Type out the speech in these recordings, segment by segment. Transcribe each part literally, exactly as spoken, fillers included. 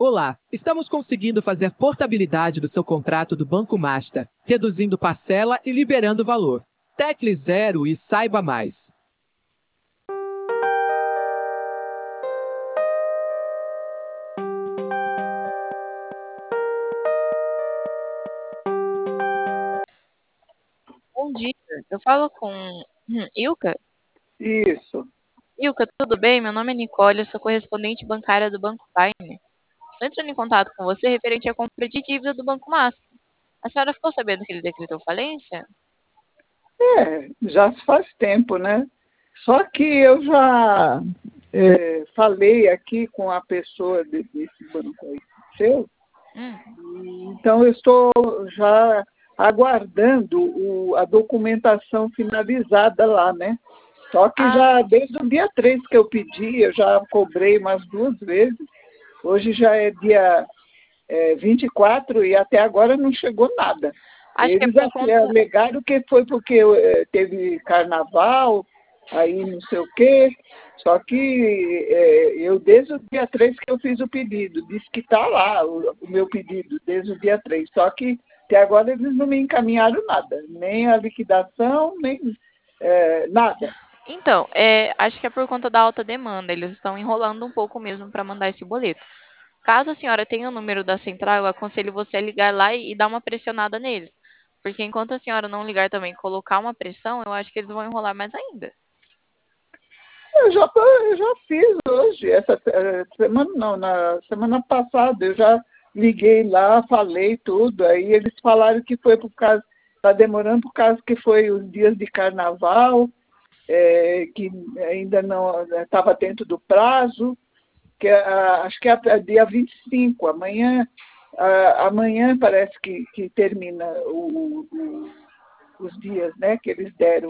Olá, estamos conseguindo fazer portabilidade do seu contrato do Banco Master, reduzindo parcela e liberando valor. Tecle zero e saiba mais. Bom dia, eu falo com hum, Ilka. Isso. Ilka, tudo bem? Meu nome é Nicole, eu sou correspondente bancária do Banco Time. Estou entrando em contato com você referente à compra de dívida do Banco Master. A senhora ficou sabendo que ele decretou falência? É, já se faz tempo, né? Só que eu já é, falei aqui com a pessoa de- desse banco aí seu, Hum. então eu estou já aguardando o- a documentação finalizada lá, né? Só que Ah, já desde o dia três que eu pedi, eu já cobrei umas duas vezes. Hoje já é dia é, vinte e quatro e até agora não chegou nada. acho que é Eles por ale- conta. alegaram que foi porque eh, teve carnaval, aí não sei o quê. Só que eh, eu, desde o dia três que eu fiz o pedido, disse que está lá o, o meu pedido, desde o dia três. Só que até agora eles não me encaminharam nada, nem a liquidação, nem eh, nada. Então, é, acho que é por conta da alta demanda. Eles estão enrolando um pouco mesmo para mandar esse boleto. Caso a senhora tenha o número da central, eu aconselho você a ligar lá e, e dar uma pressionada neles. Porque enquanto a senhora não ligar também e colocar uma pressão, eu acho que eles vão enrolar mais ainda. Eu já, tô- eu já fiz hoje, essa eh, semana não, na semana passada eu já liguei lá, falei tudo, aí eles falaram que foi por causa, está demorando por causa que foi os dias de carnaval, eh, que ainda não estava dentro do prazo, que ah, acho que é a- dia vinte e cinco, amanhã, ah, amanhã parece que, que termina o- o- os dias, né, que eles deram.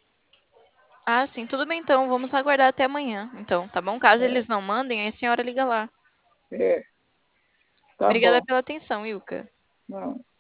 Ah, sim, tudo bem então. Vamos aguardar até amanhã. Então, tá bom? Caso É, eles não mandem, aí a senhora liga lá. é, tá Obrigada bom. pela atenção, Ilka. Não.